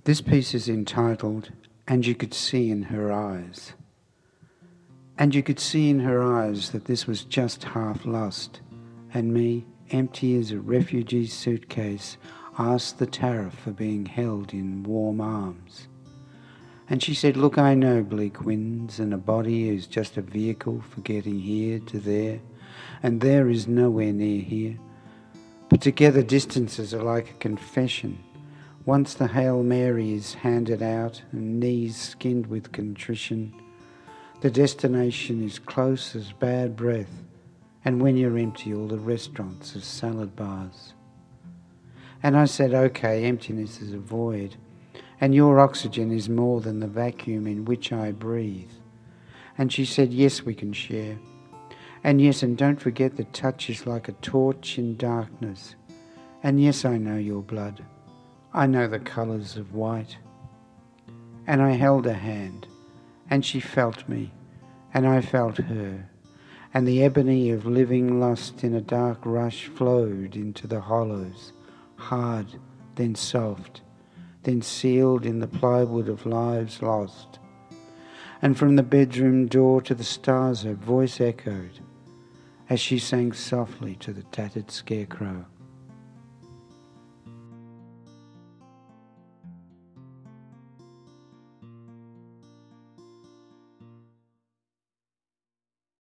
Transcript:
This piece is entitled, "And You Could See in Her Eyes." And you could see in her eyes that this was just half lost, and me, empty as a refugee's suitcase, asked the tariff for being held in warm arms. And she said, "Look, I know bleak winds, and a body is just a vehicle for getting here to there, and there is nowhere near here. But together distances are like a confession. Once the Hail Mary is handed out, and knees skinned with contrition, the destination is close as bad breath, and when you're empty, all the restaurants are salad bars." And I said, "Okay, emptiness is a void, and your oxygen is more than the vacuum in which I breathe." And she said, "Yes, we can share. And yes, and don't forget that touch is like a torch in darkness. And yes, I know your blood. I know the colours of white." And I held her hand, and she felt me, and I felt her, and the ebony of living lust in a dark rush flowed into the hollows, hard, then soft, then sealed in the plywood of lives lost. And from the bedroom door to the stars her voice echoed, as she sang softly to the tattered scarecrow.